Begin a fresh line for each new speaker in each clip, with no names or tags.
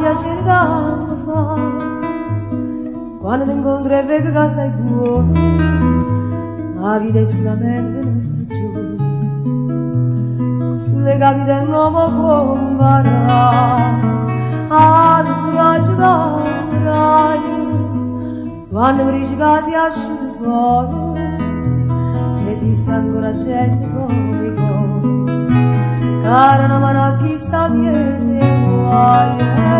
piacere che mi fa quando ti incontro e vedo che stai buono, la vita è solamente una stagione, le capite nuovo può imparare ad un coraggio che avrai quando mi dici che si asciuga fuori, esiste ancora gente come voi, cara una mano a chi sta via se vuoi,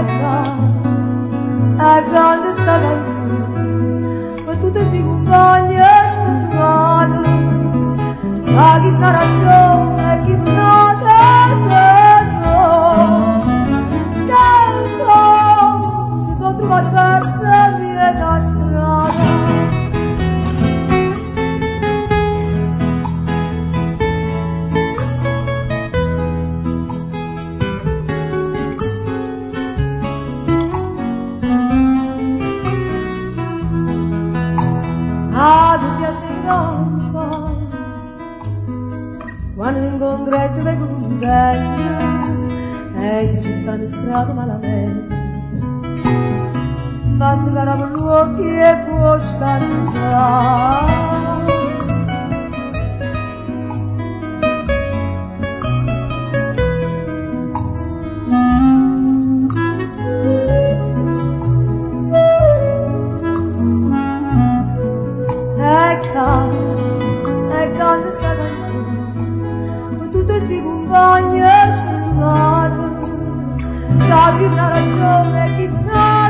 e canta sta canzone per tutti questi compagni sfortunati, ma chi ha ragione e chi non ha si sono trovati perse via la strada. Ti piace non fa quando ti incontro e ti vedo contenta e se ci sta in strada malamente basta che apri gli occhi e puoi scansare. E canta sta canzone per tutti questi compagni sfortunati, che chi ha ragione e chi non ha.